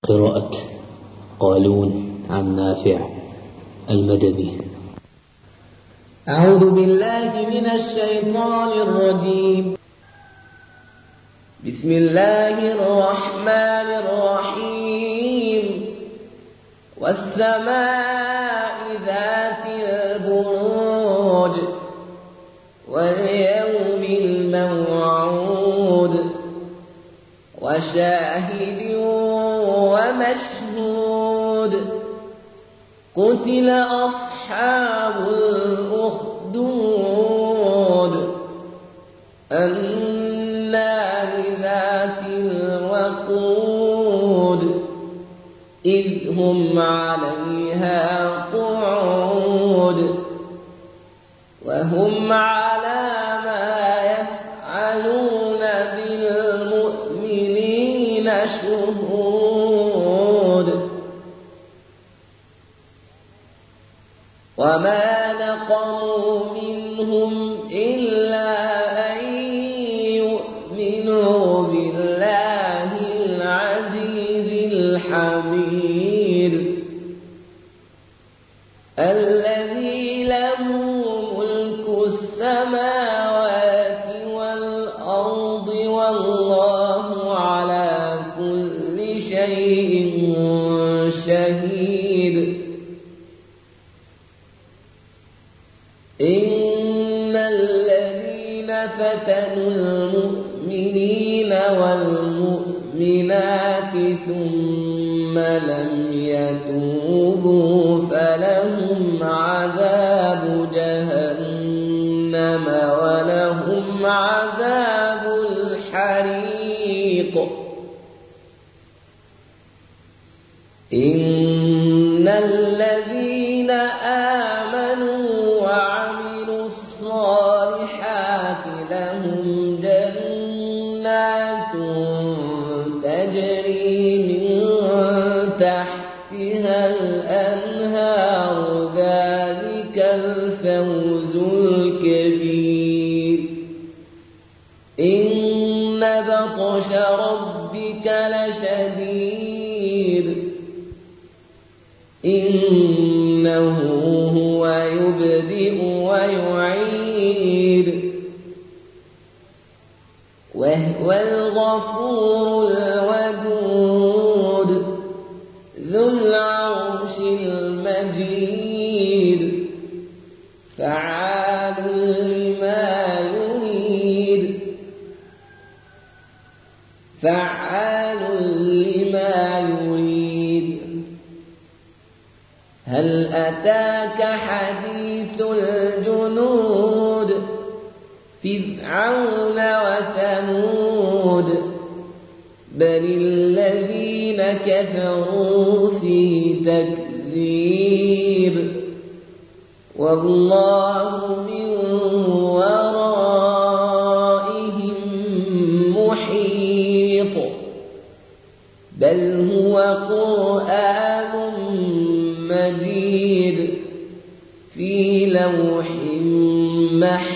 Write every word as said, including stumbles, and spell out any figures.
قراءة قالون عن نافع المدني. أعوذ بالله من الشيطان الرجيم. بسم الله الرحمن الرحيم. والسماء ذات البروج واليوم الموعود وشاهد ومشهود. قتل أصحاب الأخدود النار ذات الوقود إذ هم عليها قعود وهم على ما يفعلون بالمؤمنين شهود. وما نقموا منهم إلا أن يؤمنوا بالله العزيز الحميد الذي له ملك السماوات والأرض والله على كل شيء شهيد. إن الذين فتنوا المؤمنين والمؤمنات ثم لم يتوبوا فلهم عذاب جهنم ولهم عذاب الحريق. إن الذين آمنوا وعملوا الصالحات لهم جنات تجري من تحتها الأنهار ذلك الفوز الكبير. إن بطش ربك لشديد إنه هو يبدئ ويعيد وهو الغفور الودود ذو العرش المجيد فعال لما يريد فعال لما يريد. هل أتاك حديث الجنود فرعون وثمود بل الذين كفروا في تكذيب والله من ورائهم محيط. بل هو قرآن مجيد في لوح محفوظ